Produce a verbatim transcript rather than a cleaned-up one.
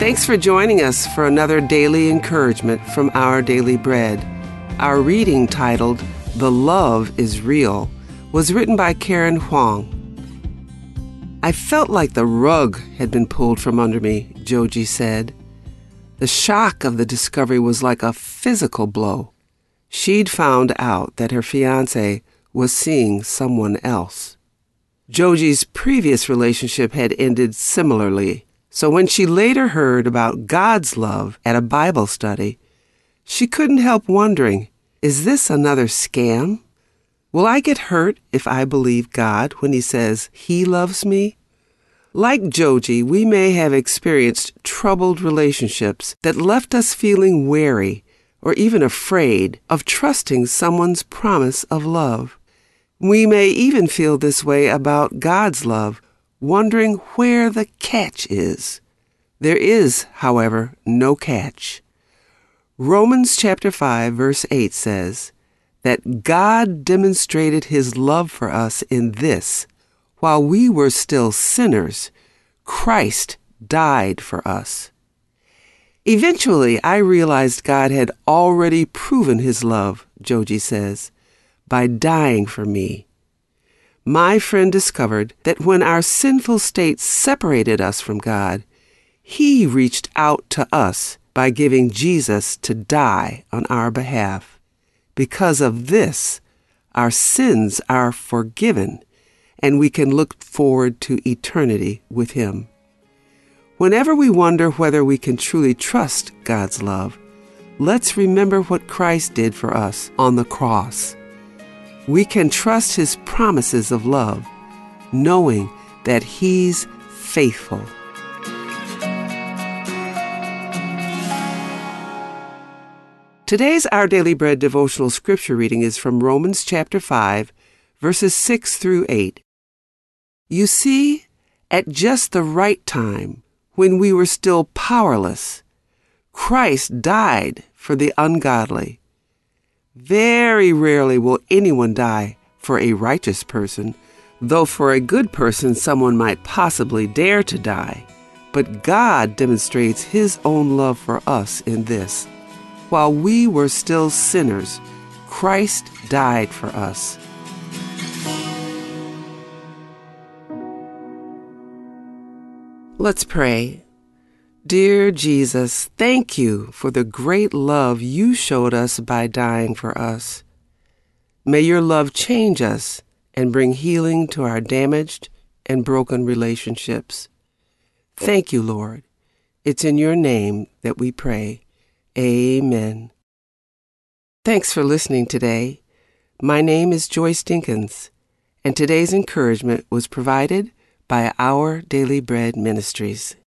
Thanks for joining us for another daily encouragement from Our Daily Bread. Our reading, titled The Love is Real, was written by Karen Huang. I felt like the rug had been pulled from under me, Joji said. The shock of the discovery was like a physical blow. She'd found out that her fiancé was seeing someone else. Joji's previous relationship had ended similarly, so when she later heard about God's love at a Bible study, she couldn't help wondering, is this another scam? Will I get hurt if I believe God when He says He loves me? Like Joji, we may have experienced troubled relationships that left us feeling wary or even afraid of trusting someone's promise of love. We may even feel this way about God's love, wondering where the catch is. There is, however, no catch. Romans chapter five, verse eight says that God demonstrated His love for us in this: while we were still sinners, Christ died for us. Eventually, I realized God had already proven His love, Joji says, by dying for me. My friend discovered that when our sinful state separated us from God, He reached out to us by giving Jesus to die on our behalf. Because of this, our sins are forgiven, and we can look forward to eternity with Him. Whenever we wonder whether we can truly trust God's love, let's remember what Christ did for us on the cross. We can trust His promises of love, knowing that He's faithful. Today's Our Daily Bread devotional scripture reading is from Romans chapter five, verses six through eight. You see, at just the right time, when we were still powerless, Christ died for the ungodly. Very rarely will anyone die for a righteous person, though for a good person someone might possibly dare to die. But God demonstrates His own love for us in this: while we were still sinners, Christ died for us. Let's pray. Dear Jesus, thank you for the great love you showed us by dying for us. May your love change us and bring healing to our damaged and broken relationships. Thank you, Lord. It's in your name that we pray. Amen. Thanks for listening today. My name is Joyce Dinkins, and today's encouragement was provided by Our Daily Bread Ministries.